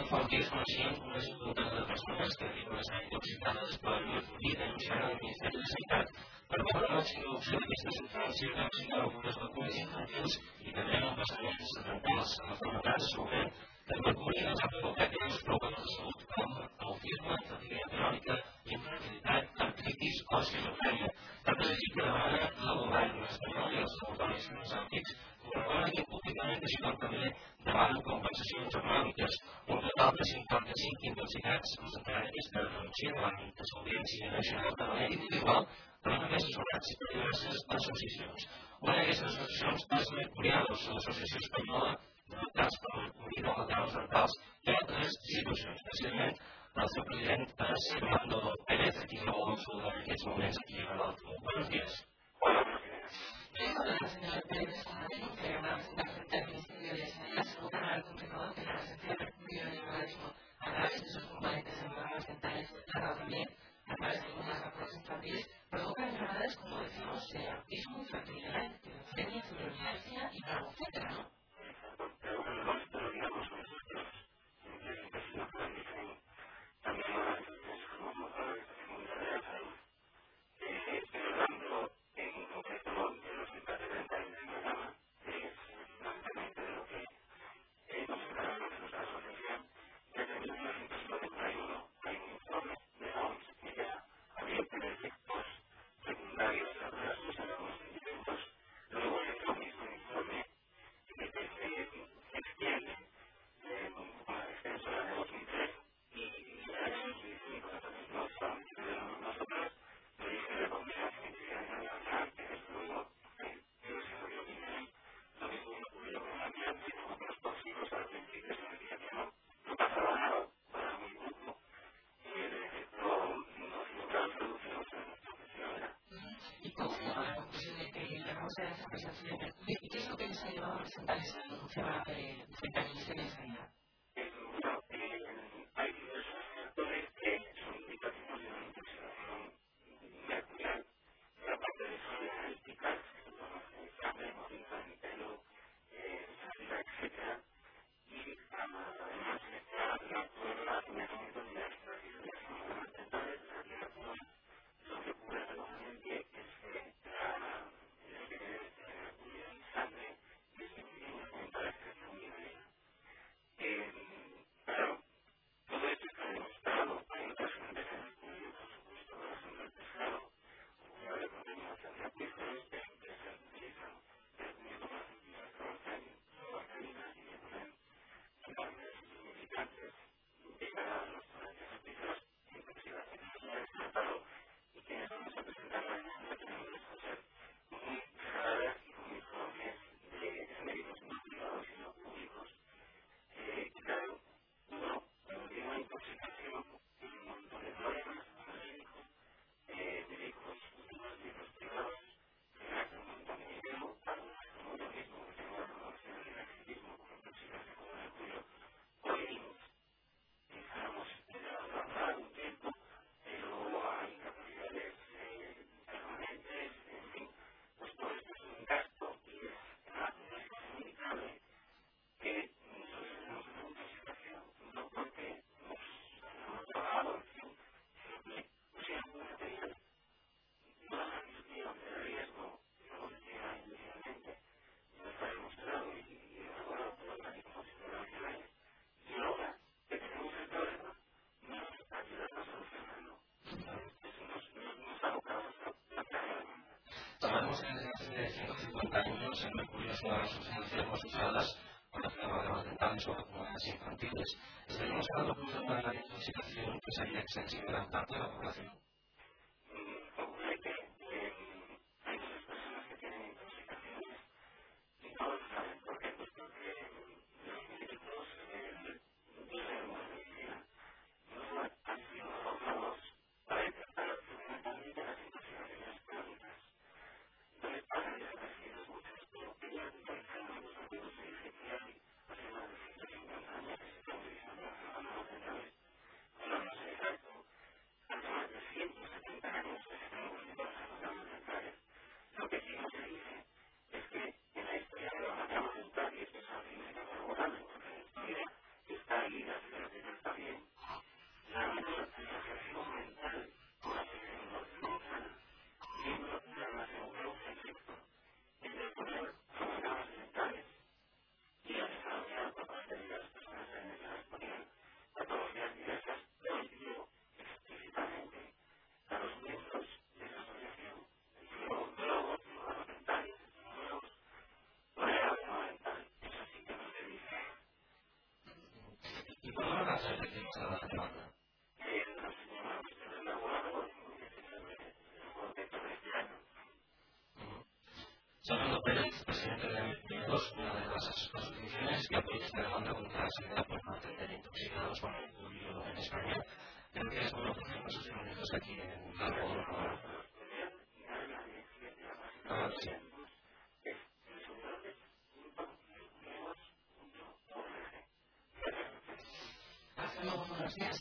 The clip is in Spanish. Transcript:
fonts coneixien unes juntes de persones que diuen estar intoxicades per mercuri denunciant al Ministeri de Sanitat per veure la màxima opció d'aquesta substància que auxilia algunes vacunes infantils i també en passaments dentals amb malalties segurament que el mercuri ens ha provocat greus problemes de salut com autisme, fatiga crònica, infertilitat, artritis o esquizofrènia. Tant és així que demana al govern espanyol i als laboratoris farmacèutics que reconeguin públicament així com també demanen compensacions econòmiques. Un total de 55 intoxicats presentarà aquesta denúncia davant de l'Audiència Nacional de manera individual, però també assessorats per diverses associacions. Una d'aquestes associacions és Mercuriados, l'associació espanyola d'afectats per mercuri de malalties dentals i altres institucions. Precisament, el seu president és Fernando Pérez, a qui jo vol saludar en aquests moments aquí a l'altre. Buenos días. La señora Pérez denuncia una presentación del Ministerio de Sanidad segura al Consejo de la presencia de mercurio en el organismo a través de sus componentes en órganos dentales, pero también a través de algunas vacunas infantiles, provoca enfermedades como decimos autismo, infertilidad, esquizofrenia, fibromialgia y algo, etcétera, ¿no? ¿Y qué es lo que les ha llevado a presentar esa denuncia frente al Ministerio de Sanidad? Sabemos que desde hace 150 años el mercurio es una de las sustancias más usadas para problemas dentales o vacunas infantiles. Estaríamos hablando de una intoxicación que sería extensiva en gran parte de la población. ¿Y por qué razón le tienes a la demanda? Fernando Pérez, presidente de Bienvenidos, una de las asociaciones que apoya esta demanda contra la sanidad por no atender intoxicados por mercurio en España. Creo que es bueno que hacemos sus comunicados aquí en la red. Sí. Hace unos días